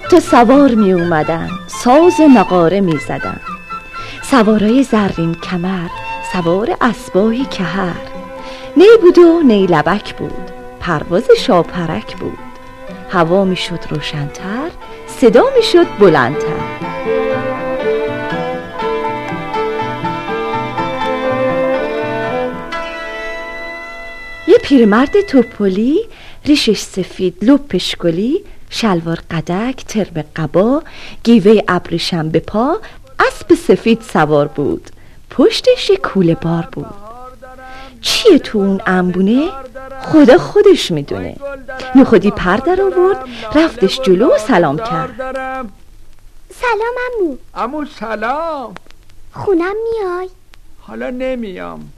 تا سوار می اومدن، ساز نقاره می زدن. سوارای زرین کمر، سوار اسبای کهر. نی بود و نی لبک بود، پرواز شاپرک بود. هوا می شد روشن‌تر، صدا می شد بلندتر. یه پیرمرد توپلی، ریشش سفید، لپش گلی، شلوار قدک، ترب قبا، گیوه ابریشم به پا، اسب سفید سوار بود. پشتش یه کوله بار بود. چیه تو اون انبونه؟ خدا خودش میدونه. نخودی پر در آورد، رفتش جلو و سلام کرد. سلام عمو. عمو سلام. خونم میای؟ حالا نمیام.